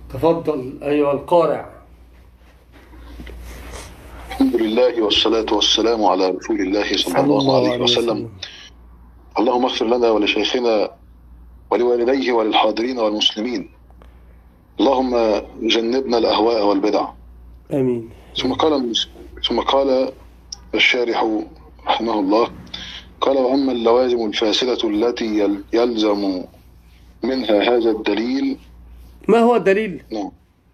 تفضل أيها القارئ. الحمد لله والصلاة والسلام على رسول الله صلى الله عليه وسلم. اللهم اغفر لنا ولشيخنا ولوالديه وللحاضرين والمسلمين. اللهم جنبنا الأهواء والبدع. آمين. ثم قال الشارح رحمه الله، قال: وأما اللوازم الفاسدة التي يلزم منها هذا الدليل. ما هو الدليل؟ نعم.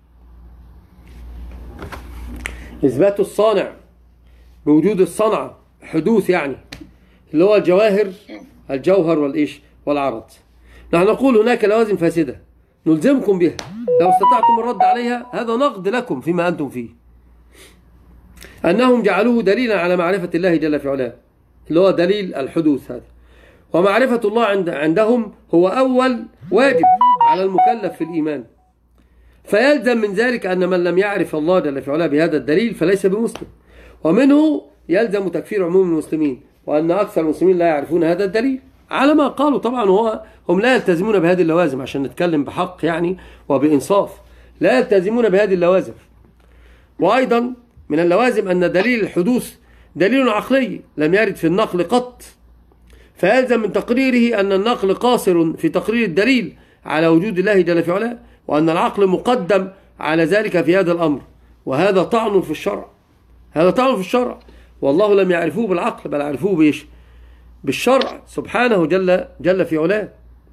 إثبات الصانع بوجود الصنعة، حدوث يعني، اللي هو الجوهر والإيش والعرض. نحن نقول هناك لوازم فاسدة نلزمكم بها، لو استطعتم الرد عليها هذا نقد لكم فيما أنتم فيه. أنهم جعلوه دليلا على معرفة الله جل في علاه، اللي هو دليل الحدوث هذا. ومعرفة الله عندهم هو أول واجب على المكلف في الإيمان، فيلزم من ذلك أن من لم يعرف الله جل في علاه بهذا الدليل فليس بمسلم، ومنه يلزم تكفير عموم المسلمين، وأن أكثر المسلمين لا يعرفون هذا الدليل على ما قالوا. طبعا هم لا يلتزمون بهذه اللوازم، عشان نتكلم بحق يعني وبإنصاف، لا يلتزمون بهذه اللوازم. وأيضا من اللوازم أن دليل الحدوث دليل عقلي لم يرد في النقل قط، فيلزم من تقريره أن النقل قاصر في تقرير الدليل على وجود الله جل في علاه، وأن العقل مقدم على ذلك في هذا الأمر، وهذا طعن في الشرع. هذا طعن في الشرع، والله لم يعرفوه بالعقل بل عرفوه بإيش؟ بالشرع سبحانه جل في علاه.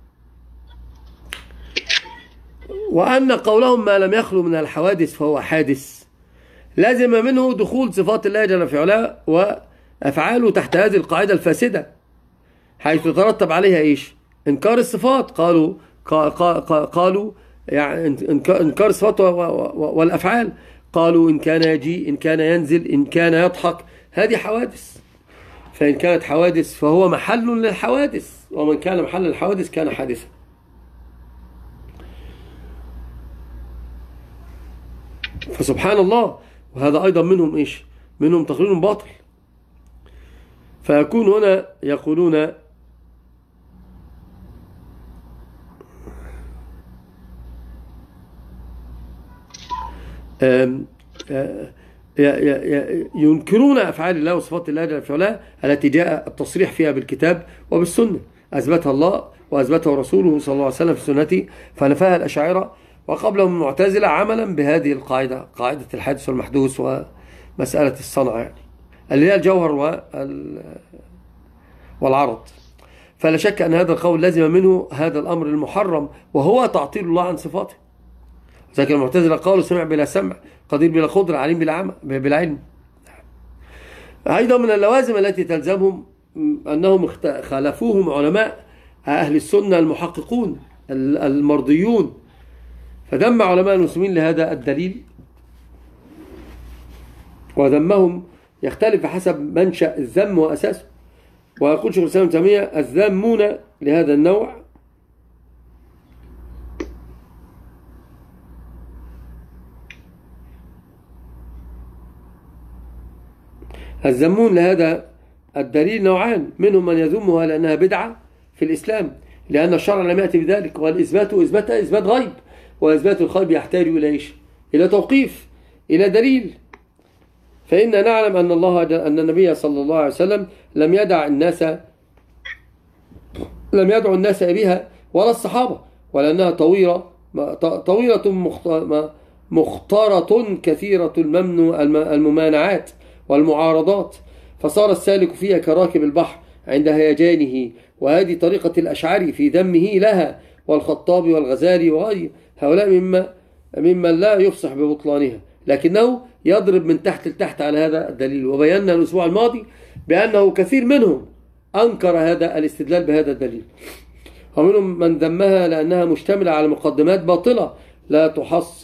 وأن قولهم ما لم يخلو من الحوادث فهو حادث، لازم منه دخول صفات الله جل في علاه وأفعاله تحت هذه القاعدة الفاسدة، حيث يترتب عليها إيش؟ إنكار الصفات. قالوا يعني إنكار الصفات والأفعال. قالوا إن كان يجيء، إن كان ينزل، إن كان يضحك، هذه حوادث، فإن كانت حوادث فهو محل للحوادث، ومن كان محل الحوادث كان حادثا. فسبحان الله. وهذا أيضا منهم إيش؟ منهم تقرير باطل. فيكون هنا يقولون ينكرون أفعال الله وصفات الله جل في علاه التي جاء التصريح فيها بالكتاب وبالسنة، أثبتها الله وأثبته رسوله صلى الله عليه وسلم في سنته، فنفاها الأشاعرة وقبلهم المعتزلة عملا بهذه القاعدة، قاعدة الحادث والمحدوث ومسألة الصنعة يعني، اللي هي الجوهر والعرض. فلا شك أن هذا القول لازم منه هذا الأمر المحرم، وهو تعطيل الله عن صفاته. لكن المعتزلة قالوا سمع بلا سمع، قدير بلا قدرة، عليم بلا علم. أيضا من اللوازم التي تلزمهم أنهم خالفوهم علماء أهل السنة المحققون المرضيون، فذم علماء المسلمين لهذا الدليل، وذمهم يختلف حسب منشأ الذم وأساسه. ويقول شيخ الإسلام ابن تيمية: الذامون لهذا النوع الذمون لهذا الدليل نوعان، منهم من يذمها لأنها بدعة في الإسلام لأن الشرع لم يأتي بذلك، والإثبات إثبات غيب، وإثبات الغيب يحتاج إلى إيش؟ إلى توقيف، إلى دليل. فإن نعلم أن النبي صلى الله عليه وسلم لم يدع الناس بها ولا الصحابة، ولأنها طويلة مختارة كثيرة الممانعات والمعارضات، فصار السالك فيها كراكب البحر عند هيجانه. وهذه طريقة الأشعري في ذمه لها، والخطابي والغزالي وغيره، هؤلاء ممن لا يفصح ببطلانها، لكنه يضرب من تحت لتحت على هذا الدليل. وبينا الأسبوع الماضي بأنه كثير منهم أنكر هذا الاستدلال بهذا الدليل، ومنهم من ذمها لأنها مشتملة على مقدمات باطلة لا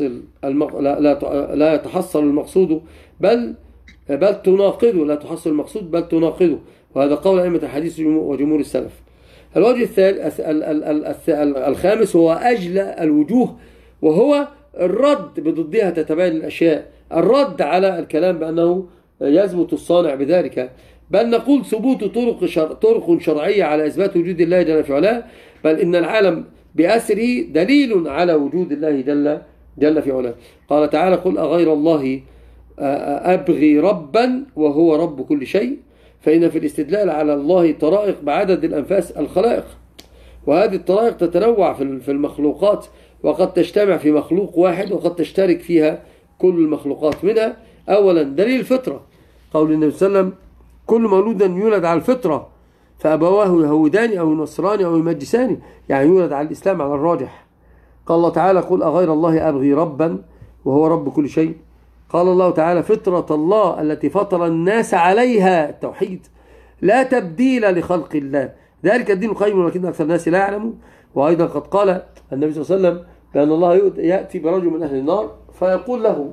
يتحصل المقصود بل تناقضه، لا تحصل المقصود بل تناقضه. وهذا قول أئمة الحديث وجمهور السلف. الوجه الخامس هو أجلى الوجوه، وهو الرد بضدها تتبين الأشياء، الرد على الكلام بأنه يثبت الصانع بذلك، بل نقول ثبوت طرق شرعية على إثبات وجود الله جل في علاه، بل إن العالم بأسره دليل على وجود الله جل في علاه. قال تعالى: قل أغير الله أبغي ربا وهو رب كل شيء، فإن في الاستدلال على الله طرائق بعدد الأنفاس الخلائق، وهذه الطرائق تتنوع في المخلوقات، وقد تجتمع في مخلوق واحد وقد تشترك فيها كل المخلوقات. منها أولا دليل الفطرة، قول النبي صلى الله عليه وسلم: كل مولود يولد على الفطرة فأبواه يهودان أو ينصران أو يمجسان، يعني يولد على الإسلام على الراجح. قال الله تعالى: قل أغير الله أبغي ربا وهو رب كل شيء. قال الله تعالى: فطرة الله التي فطر الناس عليها، التوحيد، لا تبديل لخلق الله، ذلك الدين القيم ولكن أكثر الناس لا يعلمون. وأيضا قد قال النبي صلى الله عليه وسلم بأن الله يأتي برجل من أهل النار فيقول له: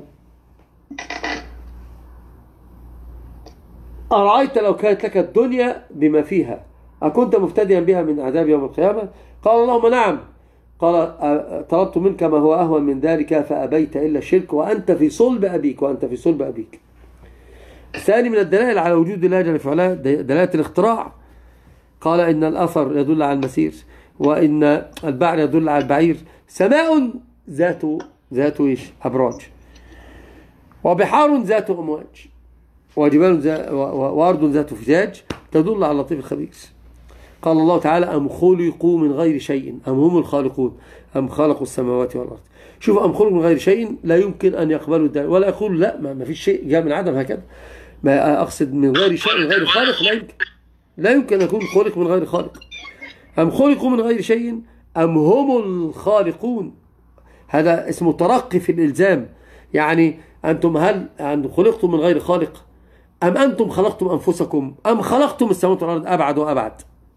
أرأيت لو كانت لك الدنيا بما فيها أكنت مفتديا بها من عذاب يوم القيامة؟ قال: اللهم نعم. قال: طلبت منك ما هو أهون من ذلك فأبيت إلا الشرك وأنت في صلب أبيك. الثاني من الدلائل على وجود الله جل في علاه دلالة الاختراع. قال: إن الأثر يدل على المسير، وإن البعر يدل على البعير. سماء ذات أبراج، وبحار ذات أمواج، وجبال وأرض ذات فجاج، تدل على اللطيف الخبير. قال الله تعالى: أم خلقوا من غير شيء أم هم الخالقون أم خلقوا السماوات والأرض. شوف، أم خلقوا من غير شيء لا يمكن أن يقبلوا الدليل، ولا يقول لا ما فيش شيء جاء من عدم، هكذا. ما أقصد من غير شيء من غير خالق، لا يمكن أن يكون خلق من غير خالق. أم خلقوا من غير شيء أم هم الخالقون، هذا اسمه ترقي في الإلزام. يعني أنتم هل خلقتم من غير خالق، أم أنتم خلقتم أنفسكم، أم خلقتم السماوات والأرض؟ أبعد وأبعد.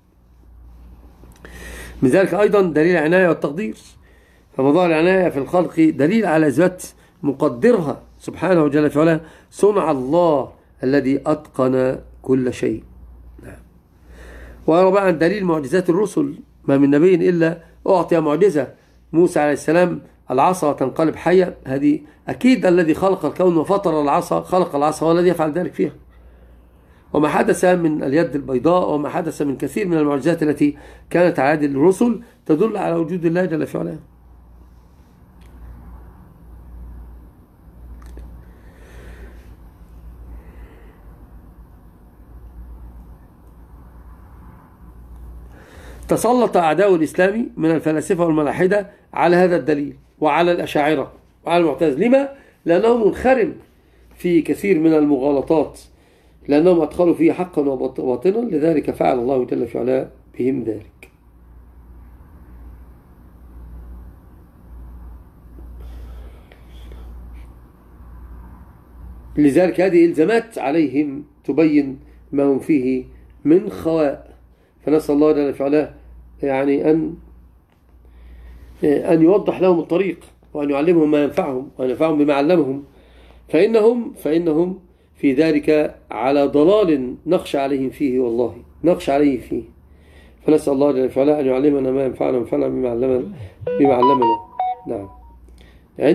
من ذلك أيضا دليل العناية والتقدير، فموضوع العناية في الخلق دليل على إثبات مقدرها سبحانه جل في علاه، صنع الله الذي أتقن كل شيء. نعم. ورابعا دليل معجزات الرسل، ما من نبي إلا أعطي معجزة. موسى عليه السلام العصا تنقلب حية، هذه أكيد الذي خلق الكون وفطر العصا، خلق العصا هو الذي يفعل ذلك فيها. وما حدث من اليد البيضاء وما حدث من كثير من المعجزات التي كانت على يد الرسل تدل على وجود الله جل في علاه. تسلط أعداء الإسلام من الفلاسفة والملاحدة على هذا الدليل وعلى الأشاعرة وعلى المعتزلة. لما؟ لأنه منخرم في كثير من المغالطات، لأنهم أدخلوا فيه حقا وباطنا، لذلك فعل الله جل في علاه بهم ذلك. لذلك هذه إلزامات عليهم تبين ما هم فيه من خواء، فنسأل الله جل في علاه يعني أن يوضح لهم الطريق، وأن يعلمهم ما ينفعهم، وأن ينفعهم بما علمهم، فإنهم في ذلك على ضلال نخشى عليهم فيه، والله نخشى عليه فيه. فنسأل الله جل في علاه أن يعلمنا ما ينفعنا وينفعنا بما علمنا. نعم.